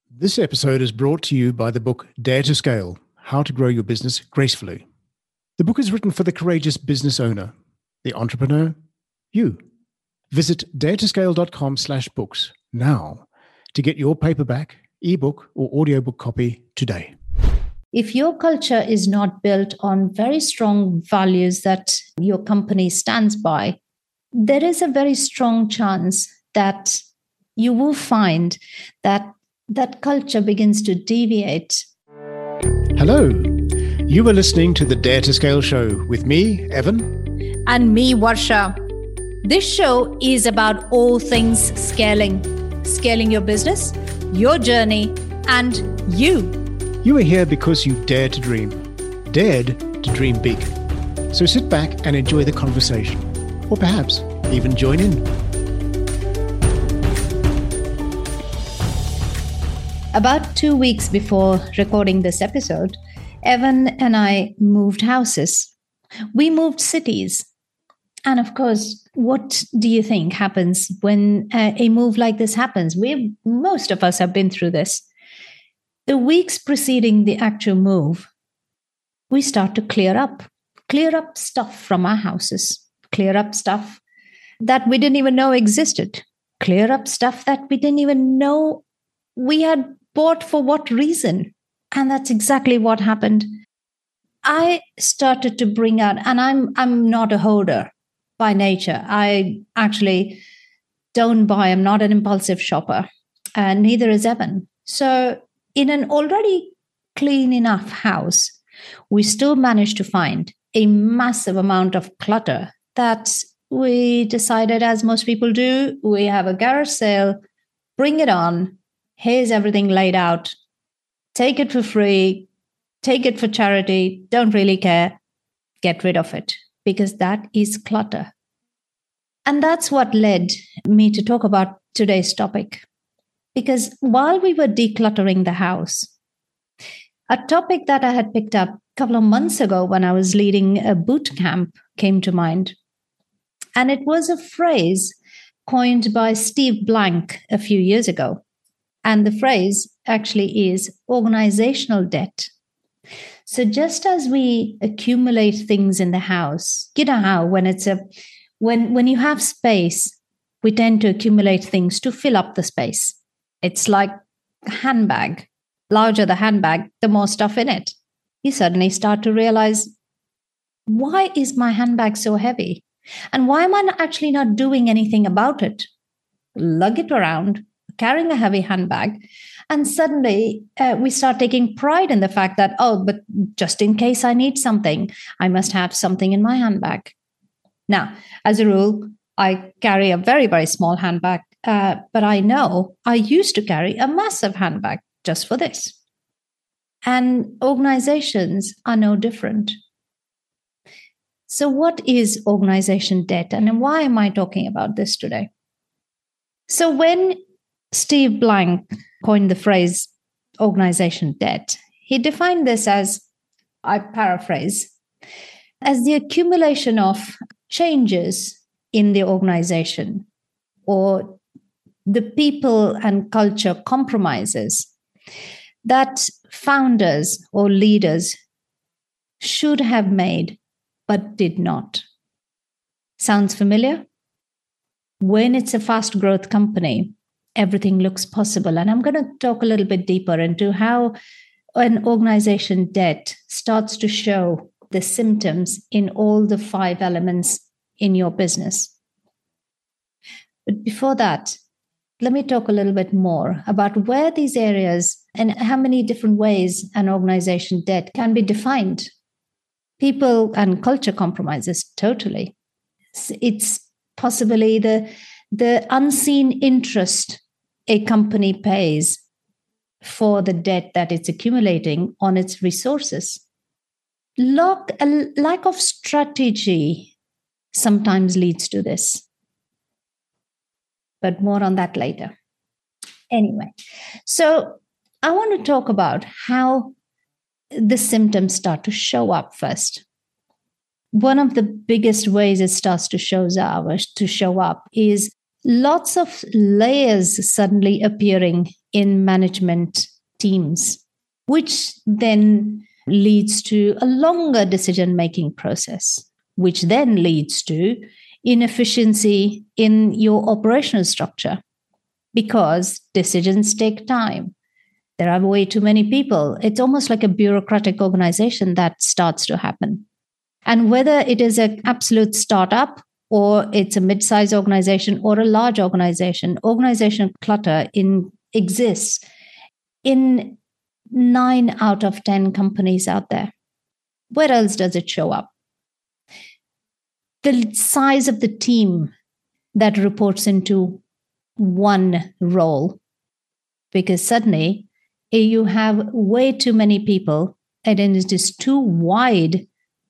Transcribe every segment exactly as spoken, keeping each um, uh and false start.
This episode is brought to you by the book Dare to Scale: How to Grow Your Business Gracefully. The book is written for the courageous business owner, the entrepreneur, you. Visit daretoscale.com slash books now to get your paperback, ebook, or audiobook copy today. If your culture is not built on very strong values that your company stands by, there is a very strong chance that you will find that that culture begins to deviate. Hello, you are listening to the Dare to Scale show with me, Evan. And me, Varsha. This show is about all things scaling. Scaling your business, your journey, and you. You are here because you dared to dream, dared to dream big. So sit back and enjoy the conversation, or perhaps even join in. About two weeks before recording this episode, Evan and I moved houses. We moved cities. And of course, what do you think happens when uh, a move like this happens? We, most of us have been through this. The weeks preceding the actual move, we start to clear up, clear up stuff from our houses, clear up stuff that we didn't even know existed, clear up stuff that we didn't even know we had bought for what reason. And that's exactly what happened. I started to bring out, and I'm I'm not a hoarder by nature. I actually don't buy, I'm not an impulsive shopper, and neither is Evan. So in an already clean enough house, we still managed to find a massive amount of clutter that we decided, as most people do, we have a garage sale, bring it on, here's everything laid out, take it for free, take it for charity, don't really care, get rid of it, because that is clutter. And that's what led me to talk about today's topic. Because while we were decluttering the house, a topic that I had picked up a couple of months ago when I was leading a boot camp came to mind. And it was a phrase coined by Steve Blank a few years ago. And the phrase actually is organizational debt. So just as we accumulate things in the house, you know how when it's a when when you have space, we tend to accumulate things to fill up the space. It's like a handbag. Larger the handbag, the more stuff in it. You suddenly start to realize, why is my handbag so heavy? And why am I not actually not doing anything about it? Lug it around, carrying a heavy handbag, and suddenly uh, we start taking pride in the fact that, oh, but just in case I need something, I must have something in my handbag. Now, as a rule, I carry a very, very small handbag, uh, but I know I used to carry a massive handbag just for this. And organizations are no different. So what is organization debt, and why am I talking about this today? So when Steve Blank coined the phrase organization debt, he defined this as, I paraphrase, as the accumulation of changes in the organization or the people and culture compromises that founders or leaders should have made but did not. Sounds familiar? When it's a fast growth company, everything looks possible. And I'm going to talk a little bit deeper into how an organization debt starts to show the symptoms in all the five elements in your business. But before that, let me talk a little bit more about where these areas and how many different ways an organization debt can be defined. People and culture compromises, totally. It's possibly the, the unseen interest a company pays for the debt that it's accumulating on its resources. Lack, a lack of strategy sometimes leads to this. But more on that later. Anyway, so I want to talk about how the symptoms start to show up first. One of the biggest ways it starts to show up, to show up is lots of layers suddenly appearing in management teams, which then leads to a longer decision-making process, which then leads to inefficiency in your operational structure because decisions take time. There are way too many people. It's almost like a bureaucratic organization that starts to happen. And whether it is an absolute startup or it's a mid-sized organization or a large organization, organizational clutter in, exists in nine out of ten companies out there. Where else does it show up? The size of the team that reports into one role, because suddenly you have way too many people and it is too wide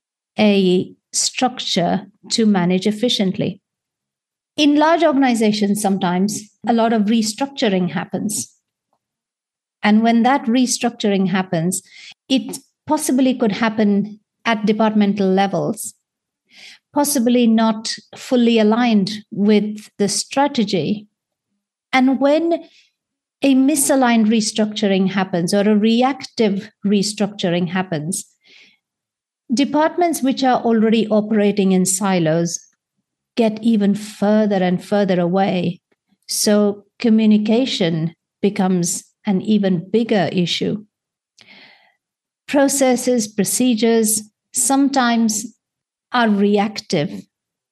a structure to manage efficiently. In large organizations, sometimes a lot of restructuring happens. And when that restructuring happens, it possibly could happen at departmental levels, possibly not fully aligned with the strategy. And when a misaligned restructuring happens or a reactive restructuring happens, departments which are already operating in silos get even further and further away. So communication becomes an even bigger issue. Processes, procedures sometimes are reactive.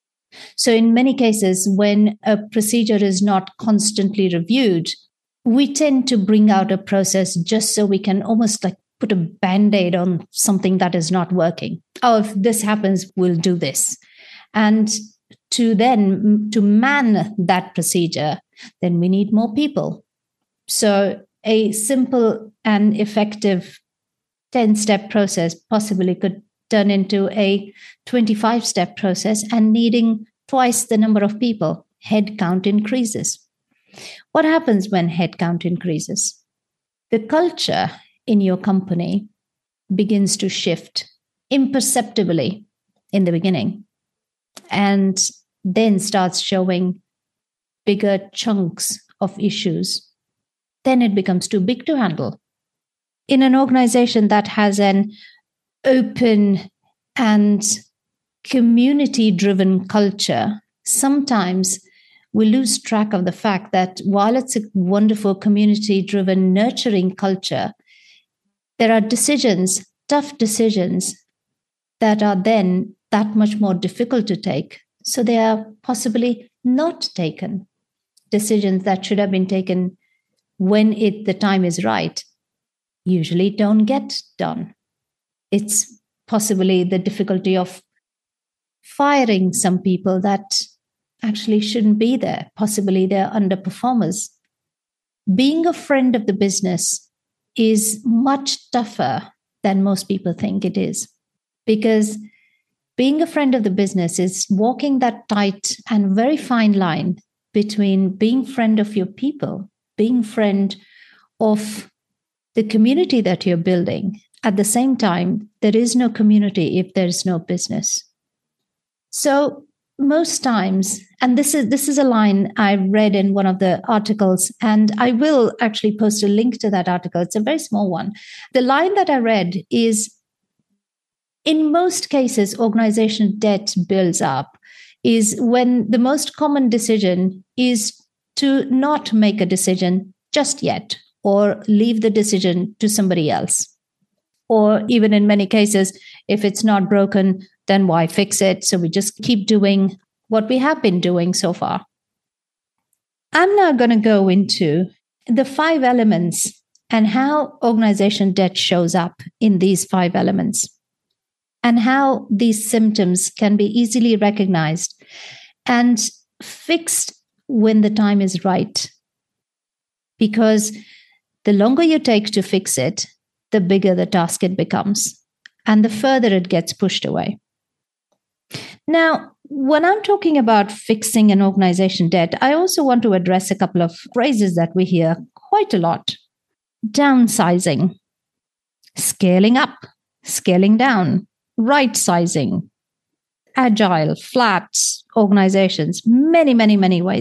So in many cases, when a procedure is not constantly reviewed, we tend to bring out a process just so we can almost like put a Band-Aid on something that is not working. Oh, if this happens, we'll do this. And to then, to man that procedure, then we need more people. So a simple and effective ten-step process possibly could turn into a twenty-five-step process and needing twice the number of people. Headcount increases. What happens when headcount increases? The culture in your company begins to shift imperceptibly in the beginning and then starts showing bigger chunks of issues. Then it becomes too big to handle. In an organization that has an open and community-driven culture, sometimes we lose track of the fact that while it's a wonderful community-driven, nurturing culture, there are decisions, tough decisions, that are then that much more difficult to take. So they are possibly not taken. Decisions that should have been taken when it the time is right usually don't get done. It's possibly the difficulty of firing some people that actually shouldn't be there. Possibly they're underperformers. Being a friend of the business is much tougher than most people think it is, because being a friend of the business is walking that tight and very fine line between being friend of your people, being friend of the community that you're building. At the same time, there is no community if there's no business. So most times, and this is this is a line I read in one of the articles, and I will actually post a link to that article. It's a very small one. The line that I read is, in most cases, organization debt builds up is when the most common decision is to not make a decision just yet, or leave the decision to somebody else. Or even in many cases, if it's not broken, then why fix it? So we just keep doing what we have been doing so far. I'm now going to go into the five elements and how organization debt shows up in these five elements, and how these symptoms can be easily recognized and fixed when the time is right. Because the longer you take to fix it, the bigger the task it becomes, and the further it gets pushed away. Now, when I'm talking about fixing an organization debt, I also want to address a couple of phrases that we hear quite a lot. Downsizing, scaling up, scaling down, right sizing, agile, flat organizations, many, many, many ways.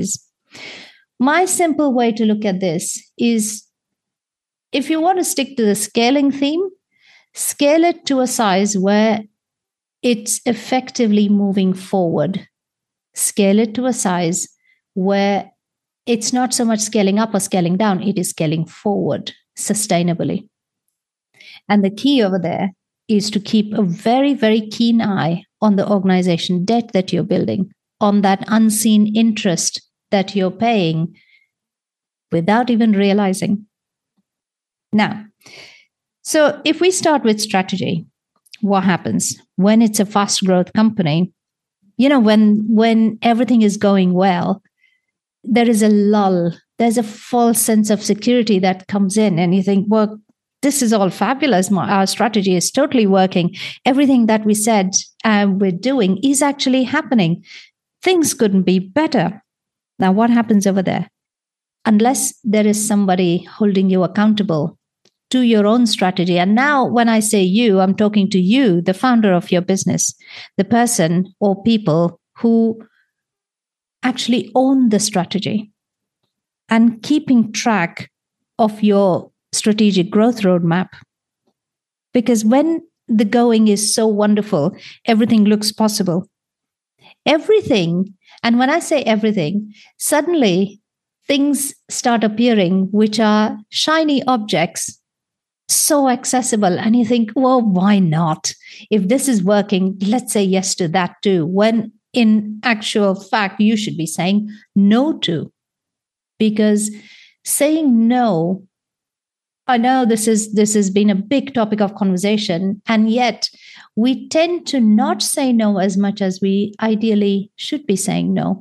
My simple way to look at this is, if you want to stick to the scaling theme, scale it to a size where it's effectively moving forward. Scale it to a size where it's not so much scaling up or scaling down, it is scaling forward sustainably. And the key over there is to keep a very, very keen eye on the organization debt that you're building, on that unseen interest that you're paying without even realizing. Now, so if we start with strategy, what happens when it's a fast growth company? You know, when when everything is going well, there is a lull. There's a false sense of security that comes in, and you think, well, this is all fabulous. Our strategy is totally working. Everything that we said uh, we're doing is actually happening. Things couldn't be better. Now, what happens over there? Unless there is somebody holding you accountable to your own strategy. And now when I say you, I'm talking to you, the founder of your business, the person or people who actually own the strategy and keeping track of your strategic growth roadmap. Because when the going is so wonderful, everything looks possible. Everything, and when I say everything, suddenly things start appearing which are shiny objects, so accessible. And you think, well, why not? If this is working, let's say yes to that too. When in actual fact, you should be saying no to. Because saying no, I know this is this has been a big topic of conversation, and yet we tend to not say no as much as we ideally should be saying no.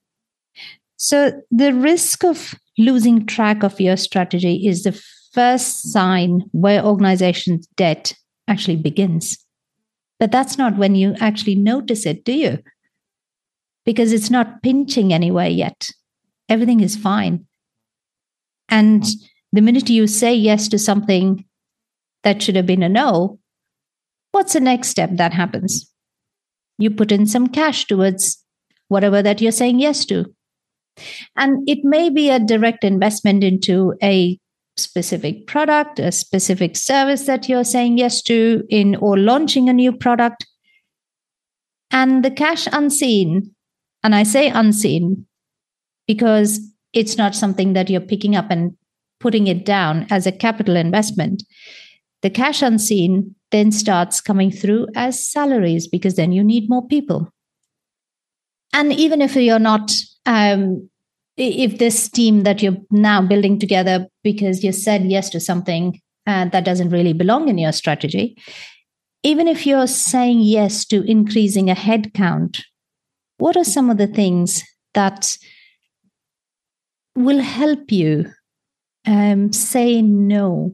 So the risk of losing track of your strategy is the first sign where organization's debt actually begins. But that's not when you actually notice it, do you? Because it's not pinching anywhere yet. Everything is fine. And the minute you say yes to something that should have been a no, what's the next step that happens? You put in some cash towards whatever that you're saying yes to. And it may be a direct investment into a specific product, a specific service that you're saying yes to, in or launching a new product. And the cash unseen, and I say unseen because it's not something that you're picking up and putting it down as a capital investment. The cash unseen then starts coming through as salaries, because then you need more people. And even if you're not, um, if this team that you're now building together because you said yes to something uh, that doesn't really belong in your strategy, even if you're saying yes to increasing a headcount, what are some of the things that will help you um, say no?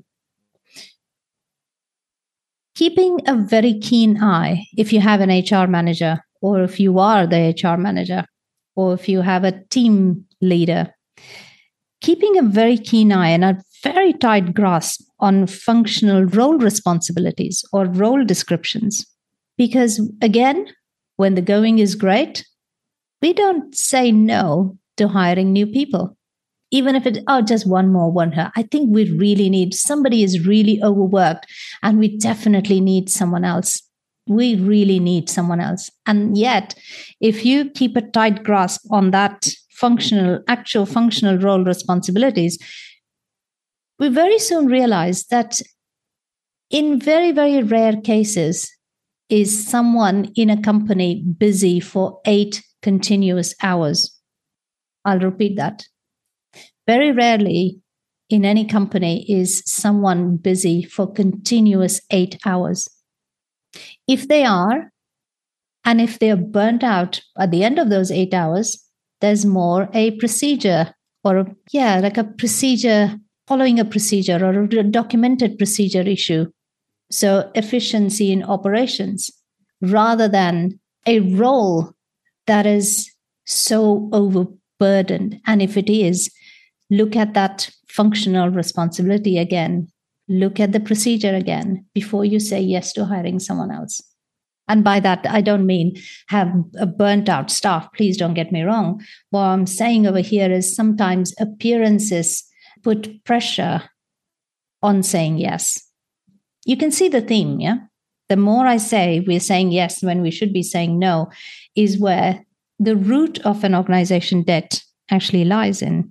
Keeping a very keen eye, if you have an H R manager, or if you are the H R manager, or if you have a team leader, keeping a very keen eye and a very tight grasp on functional role responsibilities or role descriptions. Because again, when the going is great, we don't say no to hiring new people. Even if it, oh, just one more, one her. I think we really need, somebody is really overworked and we definitely need someone else. We really need someone else. And yet, if you keep a tight grasp on that functional, actual functional role responsibilities, we very soon realize that in very, very rare cases, is someone in a company busy for eight continuous hours. I'll repeat that. Very rarely in any company is someone busy for continuous eight hours. If they are, and if they're burnt out at the end of those eight hours, there's more a procedure or, a, yeah, like a procedure, following a procedure or a documented procedure issue. So efficiency in operations rather than a role that is so overburdened. And if it is, look at that functional responsibility again. Look at the procedure again before you say yes to hiring someone else. And by that, I don't mean have a burnt out staff. Please don't get me wrong. What I'm saying over here is sometimes appearances put pressure on saying yes. You can see the theme, yeah? The more I say we're saying yes when we should be saying no is where the root of an organization debt actually lies in.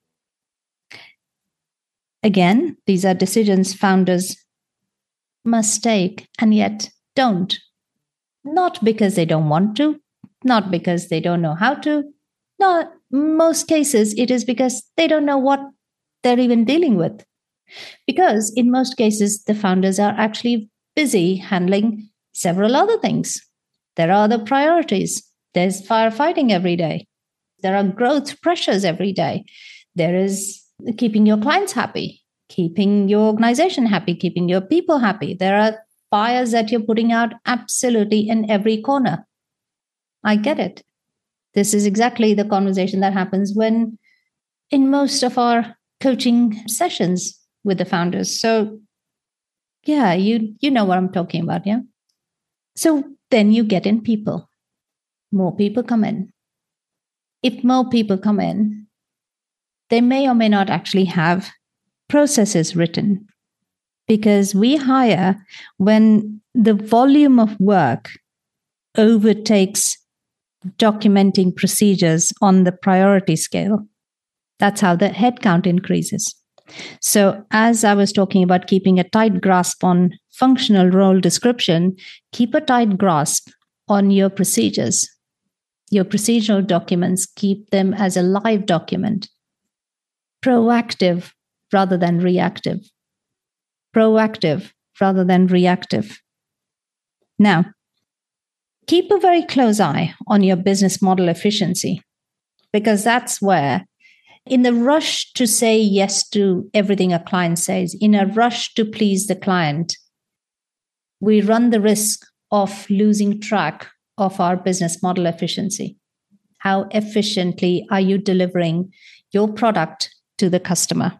Again, these are decisions founders must take and yet don't. Not because they don't want to, not because they don't know how to. Not most cases, it is because they don't know what they're even dealing with. Because in most cases, the founders are actually busy handling several other things. There are other priorities. There's firefighting every day. There are growth pressures every day. There is keeping your clients happy, keeping your organization happy, keeping your people happy. There are fires that you're putting out absolutely in every corner. I get it. This is exactly the conversation that happens when in most of our coaching sessions with the founders. So yeah, you you know what I'm talking about, yeah? So then you get in people. More people come in. If more people come in, they may or may not actually have processes written, because we hire when the volume of work overtakes documenting procedures on the priority scale. That's how the headcount increases. So as I was talking about keeping a tight grasp on functional role description, keep a tight grasp on your procedures. Your procedural documents, keep them as a live document. Proactive rather than reactive. Proactive rather than reactive. Now, keep a very close eye on your business model efficiency, because that's where, in the rush to say yes to everything a client says, in a rush to please the client, we run the risk of losing track of our business model efficiency. How efficiently are you delivering your product to the customer?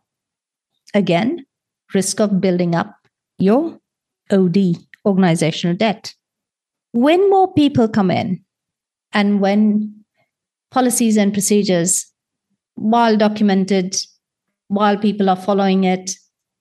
Again, risk of building up your O D, organizational debt. When more people come in and when policies and procedures, while documented, while people are following it,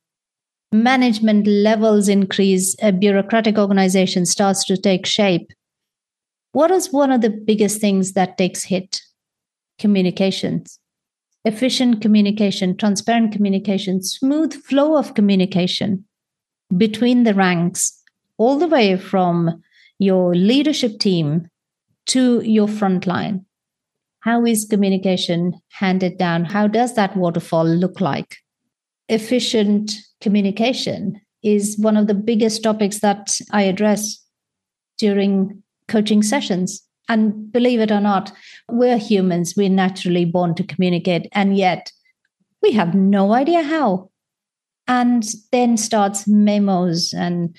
management levels increase, a bureaucratic organization starts to take shape, what is one of the biggest things that takes hit? Communications. Efficient communication, transparent communication, smooth flow of communication between the ranks, all the way from your leadership team to your front line. How is communication handed down? How does that waterfall look like? Efficient communication is one of the biggest topics that I address during coaching sessions. And believe it or not, we're humans. We're naturally born to communicate. And yet we have no idea how. And then starts memos and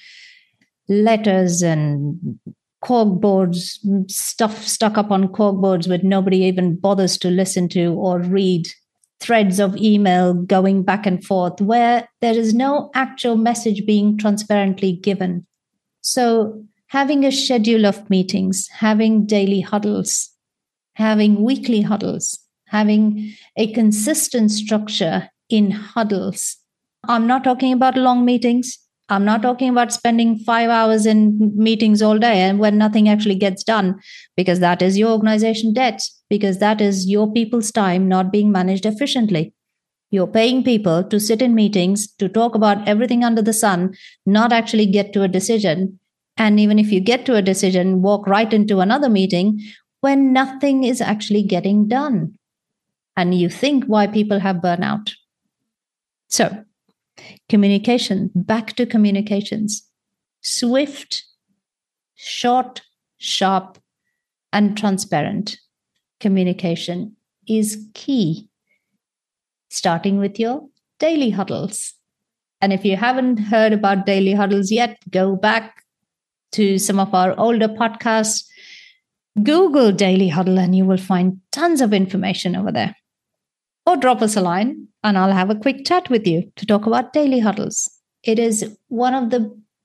letters and corkboards, stuff stuck up on corkboards that nobody even bothers to listen to or read, threads of email going back and forth where there is no actual message being transparently given. So having a schedule of meetings, having daily huddles, having weekly huddles, having a consistent structure in huddles. I'm not talking about long meetings. I'm not talking about spending five hours in meetings all day and when nothing actually gets done, because that is your organization debt, because that is your people's time not being managed efficiently. You're paying people to sit in meetings, to talk about everything under the sun, not actually get to a decision. And even if you get to a decision, walk right into another meeting when nothing is actually getting done. And you think why people have burnout. So, communication, back to communications. Swift, short, sharp, and transparent communication is key. Starting with your daily huddles. And if you haven't heard about daily huddles yet, go back to some of our older podcasts, Google Daily Huddle, and you will find tons of information over there. Or drop us a line, and I'll have a quick chat with you to talk about daily huddles. It is one of the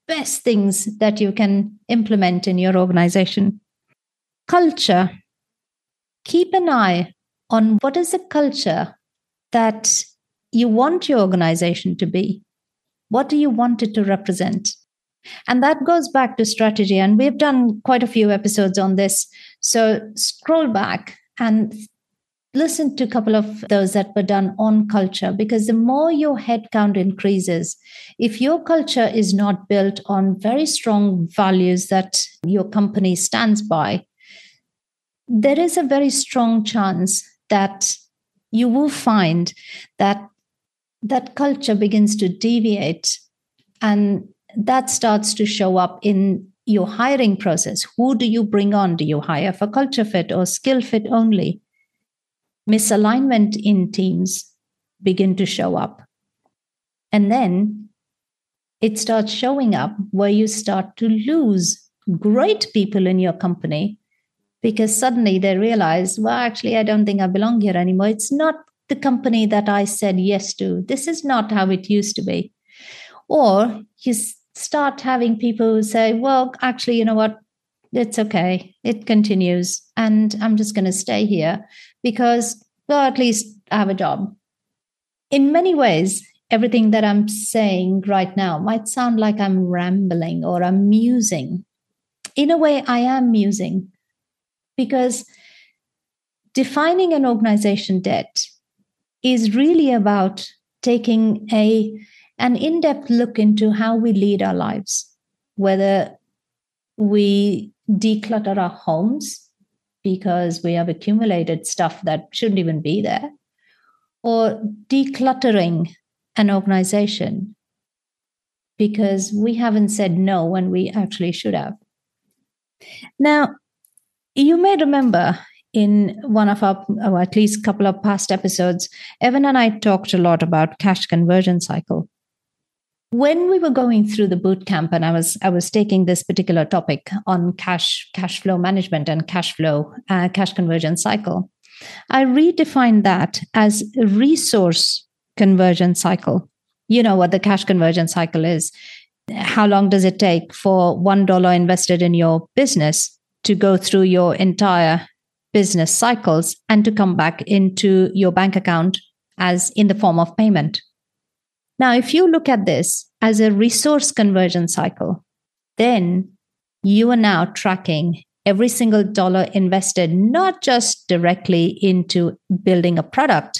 best things that you can implement in your organization. Culture. Keep an eye on what is the culture that you want your organization to be. What do you want it to represent? And that goes back to strategy. And we've done quite a few episodes on this. So scroll back and listen to a couple of those that were done on culture, because the more your headcount increases, if your culture is not built on very strong values that your company stands by, there is a very strong chance that you will find that that culture begins to deviate, and that starts to show up in your hiring process. Who do you bring on? Do you hire for culture fit or skill fit only? Misalignment in teams begin to show up. And then it starts showing up where you start to lose great people in your company because suddenly they realize, well, actually, I don't think I belong here anymore. It's not the company that I said yes to. This is not how it used to be. Or you start having people who say, well, actually, you know what? It's okay. It continues. And I'm just going to stay here because, well, at least I have a job. In many ways, everything that I'm saying right now might sound like I'm rambling or I'm musing. In a way, I am musing because defining an organization debt is really about taking a an in-depth look into how we lead our lives, whether we declutter our homes because we have accumulated stuff that shouldn't even be there, or decluttering an organization because we haven't said no when we actually should have. Now, you may remember in one of our, or at least a couple of past episodes, Evan and I talked a lot about cash conversion cycle. When we were going through the boot camp and I was I was taking this particular topic on cash cash flow management and cash flow uh, cash conversion cycle, I redefined that as a resource conversion cycle. You know what the cash conversion cycle is. How long does it take for one dollar invested in your business to go through your entire business cycles and to come back into your bank account as in the form of payment? Now, if you look at this as a resource conversion cycle, then you are now tracking every single dollar invested, not just directly into building a product,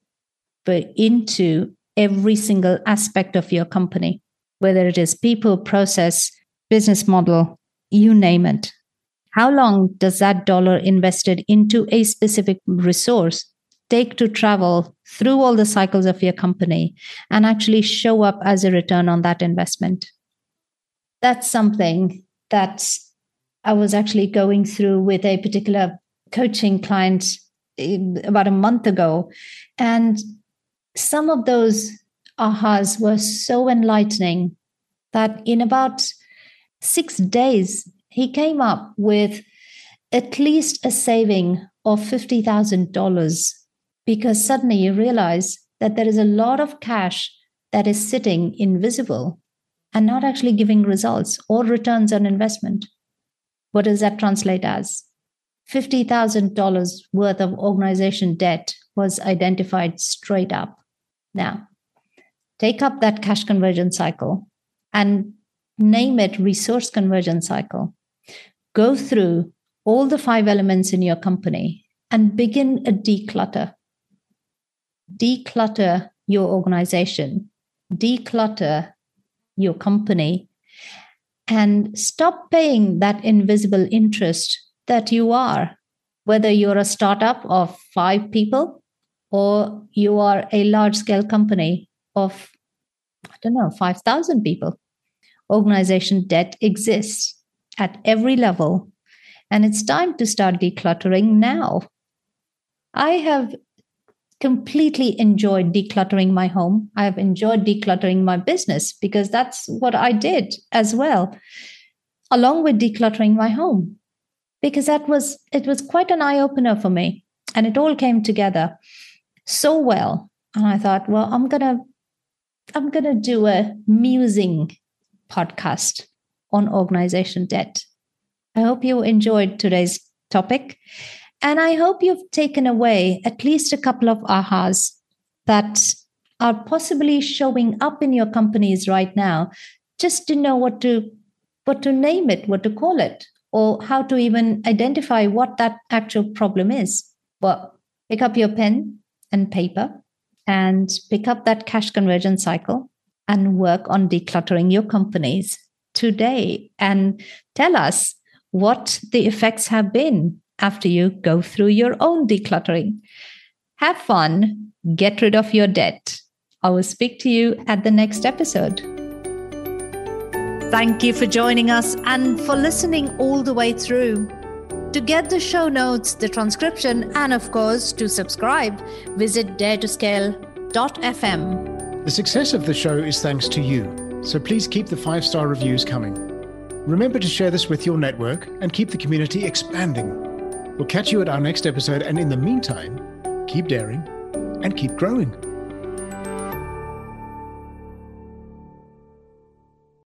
but into every single aspect of your company, whether it is people, process, business model, you name it. How long does that dollar invested into a specific resource take to travel through all the cycles of your company and actually show up as a return on that investment? That's something that I was actually going through with a particular coaching client about a month ago. And some of those ahas were so enlightening that in about six days, he came up with at least a saving of fifty thousand dollars. Because suddenly you realize that there is a lot of cash that is sitting invisible and not actually giving results or returns on investment. What does that translate as? fifty thousand dollars worth of organization debt was identified straight up. Now, take up that cash conversion cycle and name it resource conversion cycle. Go through all the five elements in your company and begin a declutter. Declutter your organization, declutter your company, and stop paying that invisible interest that you are, whether you're a startup of five people or you are a large-scale company of, I don't know, five thousand people. Organization debt exists at every level, and it's time to start decluttering now. I have completely enjoyed decluttering my home. I have enjoyed decluttering my business because that's what I did as well, along with decluttering my home, because that was, it was quite an eye-opener for me. And it all came together so well. And I thought, well, I'm going to, I'm going to do a musing podcast on organization debt. I hope you enjoyed today's topic, and I hope you've taken away at least a couple of ahas that are possibly showing up in your companies right now, just to know what to what to name it, what to call it, or how to even identify what that actual problem is. Well, pick up your pen and paper and pick up that cash conversion cycle and work on decluttering your companies today, and tell us what the effects have been after you go through your own decluttering. Have fun, get rid of your debt. I will speak to you at the next episode. Thank you for joining us and for listening all the way through. To get the show notes, the transcription, and of course, to subscribe, visit dare to scale dot f m. The success of the show is thanks to you, so please keep the five-star reviews coming. Remember to share this with your network and keep the community expanding. We'll catch you at our next episode, and in the meantime, keep daring and keep growing.